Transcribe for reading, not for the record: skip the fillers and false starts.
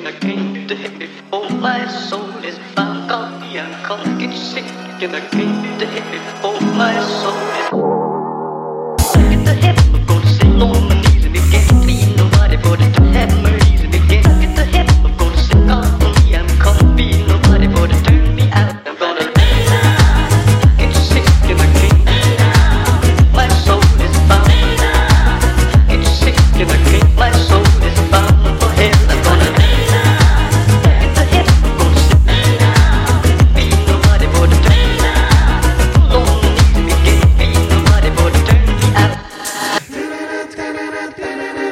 and I came to him before my soul is found. Coffee, I can't get sick, and I came to him before my soul is. I get the hip, I'm gonna sit on my knees, and it can't feel nobody but the memories, and it can't get the hip, I'm gonna sit on me, I can't feel nobody but to turn me out. I'm gonna get sick, and I can't. My soul is found. Get sick, and I can't. My soul is bound for hell. I'm gonna get the hip, I'm gonna sit. Feel nobody but to turn me out. Lonely, and it can't feel nobody but to turn me out.